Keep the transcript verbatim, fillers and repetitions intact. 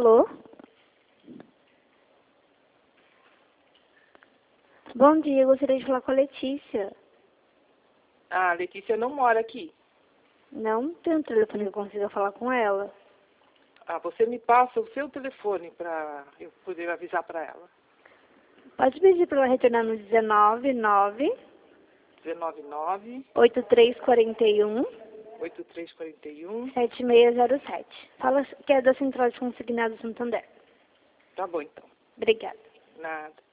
Alô? Bom dia, eu gostaria de falar com a Letícia. Ah, a Letícia não mora aqui. Não tem um telefone que eu consiga falar com ela. Ah, você me passa o seu telefone para eu poder avisar para ela. Pode pedir para ela retornar no dezenove, nove, dezenove nove, oitenta e três quarenta e um, oitenta e três quarenta e um. sete seis zero sete. Fala que é da Central de Consignados Santander. Tá bom, então. Obrigada. Nada.